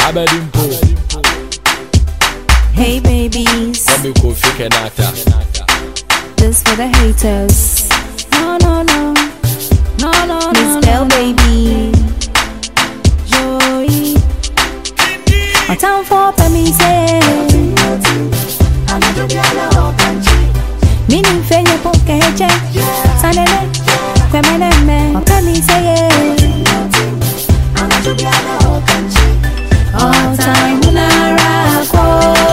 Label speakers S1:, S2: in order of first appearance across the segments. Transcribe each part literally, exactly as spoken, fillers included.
S1: Abedimpo.
S2: Hey babies,
S1: Come go fake nata.
S2: this for the haters. No, no, no, no, no, no. Miss Bell, baby. Joy. My time for me say. Meaning fenya poke heche. Sanele, kwemene me. My me say. All time unara ko.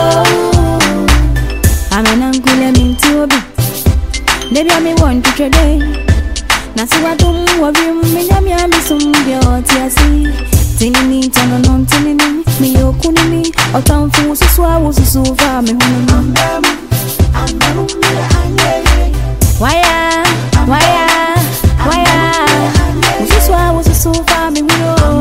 S2: Amenangule minti obi. Baby, I me want to today. Nasi wadum wabim minyami amisumbi otiasi. Tinini tano non tinini mi yokunini. Otamfu suswa ususuva me hununu. Waya, waya, waya. Ususwa ususuva me hununu.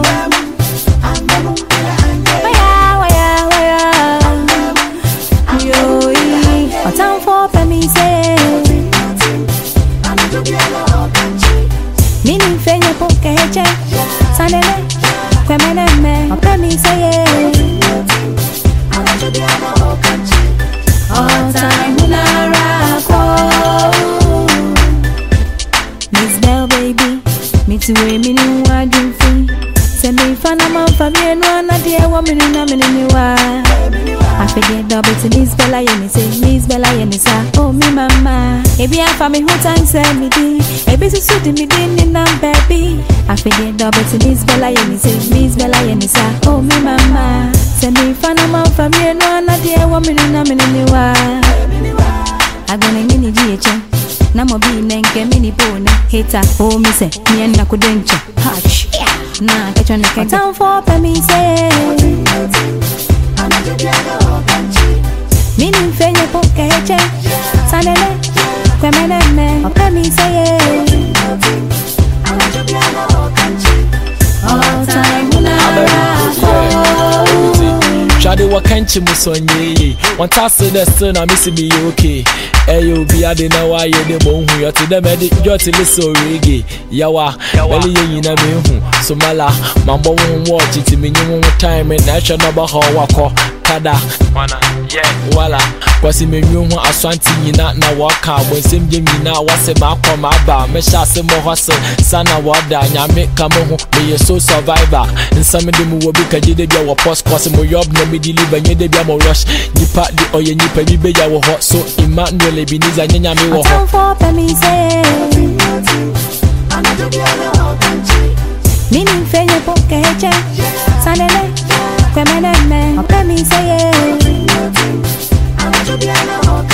S2: Waya, waya, waya. Yo, otamfu pemi say. Meaning fenya poke heche. Sanele, kwemene me. Ope mi say all time unara ko. Miss Bell, baby. Me to we me ni wa dream free. Say me fana man fa me no ana de wa me ni na me ni wa. I forget double to Miss Bella, you say Miss Bella, you say oh me mama. Ebi afa me who time say me di. Ebi so so di me di ni na baby. I forget double to Miss Bella, you say Miss Bella, you say oh me mama. Say me fana man fa me no na de wa me ni na me ni wa. I gonna mini G H. Na mo bi nenke mini bone. Hater oh me say me na kudencha. Hush. Na kecho ne kenta. Time for me say. Meaning fenya poke heche. Sanele, kwemene me. Ope mi say all time unara ko.
S1: Shade wa kanchi musonye. One task the still na missing be okay. Eyo bi ade na wa ye de mo hu yo te dem ede yo te liso reggae. Yawa, beli ye nyina me hu. So mala, mambo won watch it me nyu time na hwe no ba ho wakọ. Kada wana yeah wala kwasi menyu ho aswanti nyina na waka bonsem je nyina wase ma akoma ba me hyase mo hose sana wada nyame kamo ho me so survivor nsame de mu obi kaje de bia wo post course mo yob na me deliver nye de bia mo rush nipa de oye nipa bi be ya wo ho so Emmanuel Ebiniza nyanya me wo ho
S2: meaning fenya poke heche sanele kwemene me ope mi say